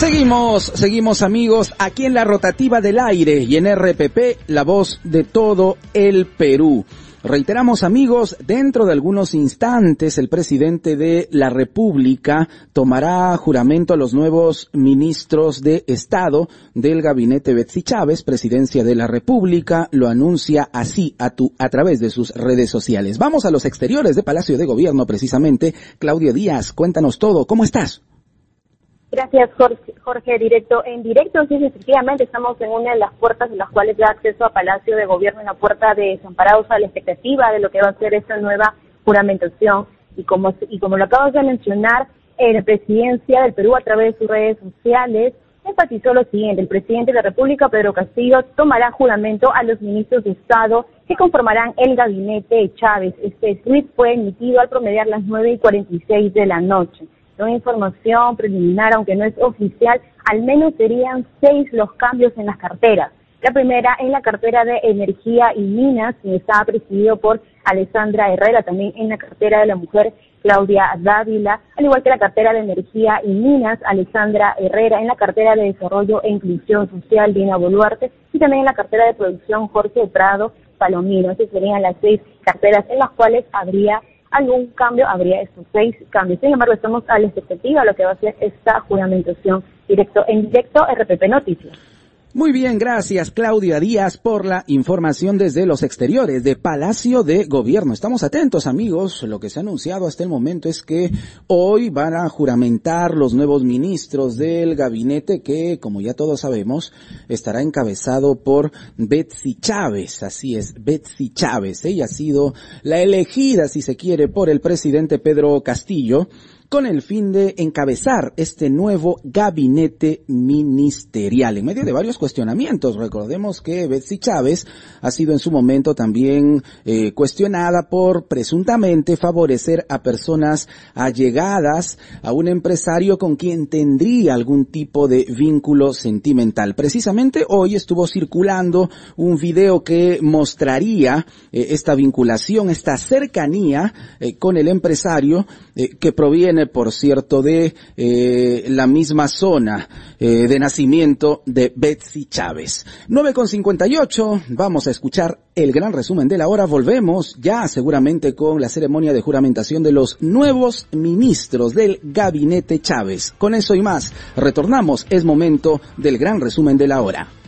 Seguimos amigos, aquí en la rotativa del aire y en RPP, la voz de todo el Perú. Reiteramos amigos, dentro de algunos instantes el presidente de la República tomará juramento a los nuevos ministros de Estado del gabinete Betsy Chávez, presidencia de la República, lo anuncia así a través de sus redes sociales. Vamos a los exteriores de Palacio de Gobierno precisamente. Claudia Díaz, cuéntanos todo, ¿cómo estás? Gracias, Jorge. En directo, sí, efectivamente, estamos en una de las puertas en las cuales da acceso a Palacio de Gobierno, en la puerta de Desamparados, a la expectativa de lo que va a ser esta nueva juramentación. Y como lo acabas de mencionar, la presidencia del Perú, a través de sus redes sociales, enfatizó lo siguiente: el presidente de la República, Pedro Castillo, tomará juramento a los ministros de Estado que conformarán el gabinete de Chávez. Este tweet fue emitido al promediar las 9:46 de la noche. Una información preliminar, aunque no es oficial, al menos serían 6 los cambios en las carteras. La primera en la cartera de Energía y Minas, que estaba presidido por Alessandra Herrera, también en la cartera de la mujer Claudia Dávila, al igual que la cartera de Energía y Minas, Alessandra Herrera, en la cartera de Desarrollo e Inclusión Social, Dina Boluarte, y también en la cartera de Producción, Jorge Prado Palomino. Esas serían las 6 carteras en las cuales habría algún cambio, habría estos 6 cambios. Sin embargo, estamos a la expectativa de lo que va a ser esta juramentación en directo RPP Noticias. Muy bien, gracias Claudia Díaz por la información desde los exteriores de Palacio de Gobierno. Estamos atentos amigos, lo que se ha anunciado hasta el momento es que hoy van a juramentar los nuevos ministros del gabinete que, como ya todos sabemos, estará encabezado por Betsy Chávez. Así es, Betsy Chávez. Ella ha sido la elegida, si se quiere, por el presidente Pedro Castillo, con el fin de encabezar este nuevo gabinete ministerial. En medio de varios cuestionamientos, recordemos que Betsy Chávez ha sido en su momento también cuestionada por presuntamente favorecer a personas allegadas a un empresario con quien tendría algún tipo de vínculo sentimental. Precisamente hoy estuvo circulando un video que mostraría esta vinculación, esta cercanía con el empresario que proviene, por cierto, de la misma zona de nacimiento de Betsy Chávez. 9:58, vamos a escuchar el gran resumen de la hora. Volvemos ya seguramente con la ceremonia de juramentación de los nuevos ministros del gabinete Chávez. Con eso y más, retornamos, es momento del gran resumen de la hora.